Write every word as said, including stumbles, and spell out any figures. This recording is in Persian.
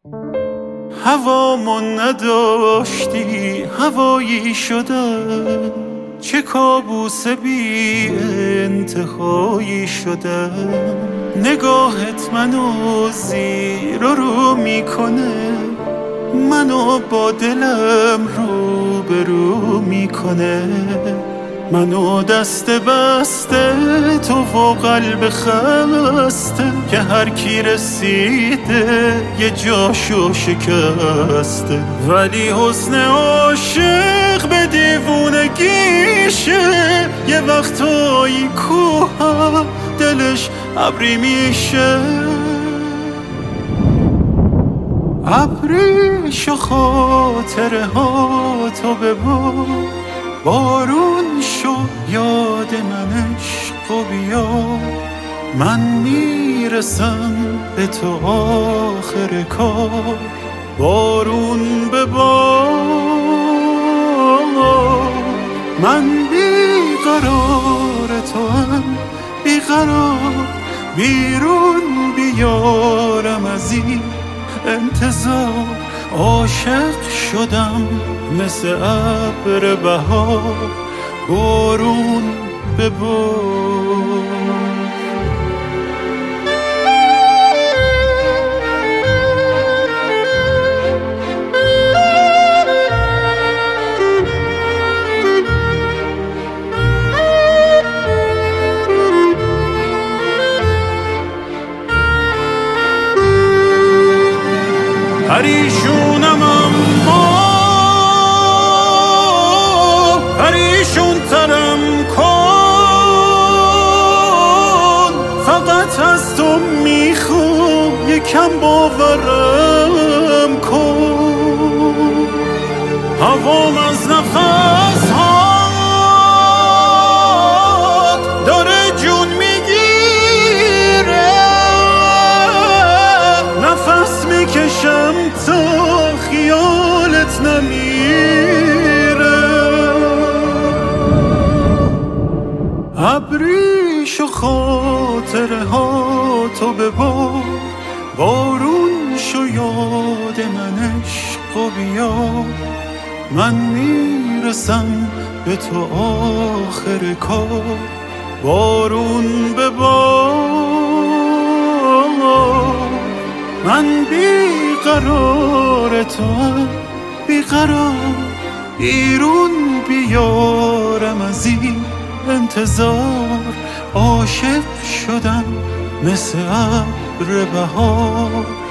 هوامون نداشتی هوایی شده، چه کابوس بی انتهایی شده. نگاهت منو زیر و رو میکنه، منو با دلم رو به رو میکنه. منو دست بسته تو و قلب خسته، که هر کی رسیده یه جاشو شکسته. ولی حسن عاشق به دیوونگیشه، یه وقتایی کوه دلش ابری میشه. ابریش و خاطره ها تو ببار، بارون شو یاد من عشق و بیا. من میرسم به تو آخر کار، بارون ببار. من بیقرار تو هم بیقرار، بیرون بیارم از این انتظار. عاشق شدم مثل ابر بهار، بارون ببار. پریشونم اما پریشون ترم کن، فقط از تو میخوام یکم باورم کن. هوام از نفس هات داره جون میگیره، نفس میکشم تا خیالت نمیره. ابریش و خاطره ها تو ببار، بارون شو یاد من عشق و بیا. من میرسم به تو آخر کار، بارون ببار. من بیقرار تو هم بیقرار، بیرون بیارم از این انتظار. عاشق شدم مثل ابر بهار،